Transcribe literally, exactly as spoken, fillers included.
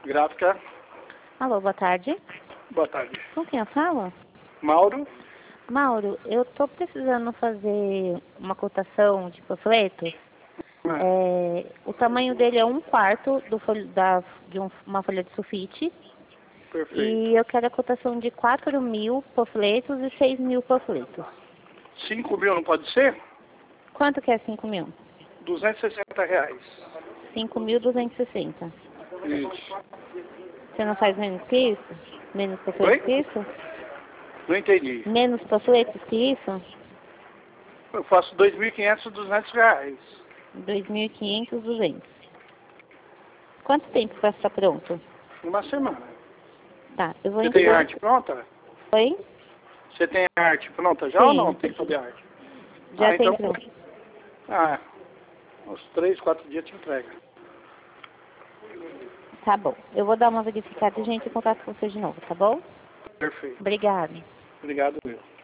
Gráfica. Alô, boa tarde. Boa tarde. Com quem eu falo? Mauro. Mauro, eu tô precisando fazer uma cotação de panfletos. É. É, o tamanho dele é um quarto do folho, da, de um, uma folha de sulfite. Perfeito. E eu quero a cotação de quatro mil panfletos e seis mil panfletos. cinco mil não pode ser? Quanto que é cinco mil? duzentos e sessenta reais. cinco mil duzentos e sessenta. Isso. Você não faz menos que isso? Menos Oi? panfletos que isso? Não entendi. Menos panfletos que isso? Eu faço dois mil e quinhentos, duzentos reais. dois mil e quinhentos, duzentos. Quanto tempo para estar pronto? Uma semana. Tá, eu vou Você tem enviar. arte pronta? Oi? Você tem a arte pronta já Sim. ou não? Tem que fazer arte? Já ah, tem então... pronto. Ah, uns três, quatro dias te entrega. Tá bom. Eu vou dar uma verificada e a gente em contato com você de novo, tá bom? Perfeito. Obrigada. Obrigado, meu.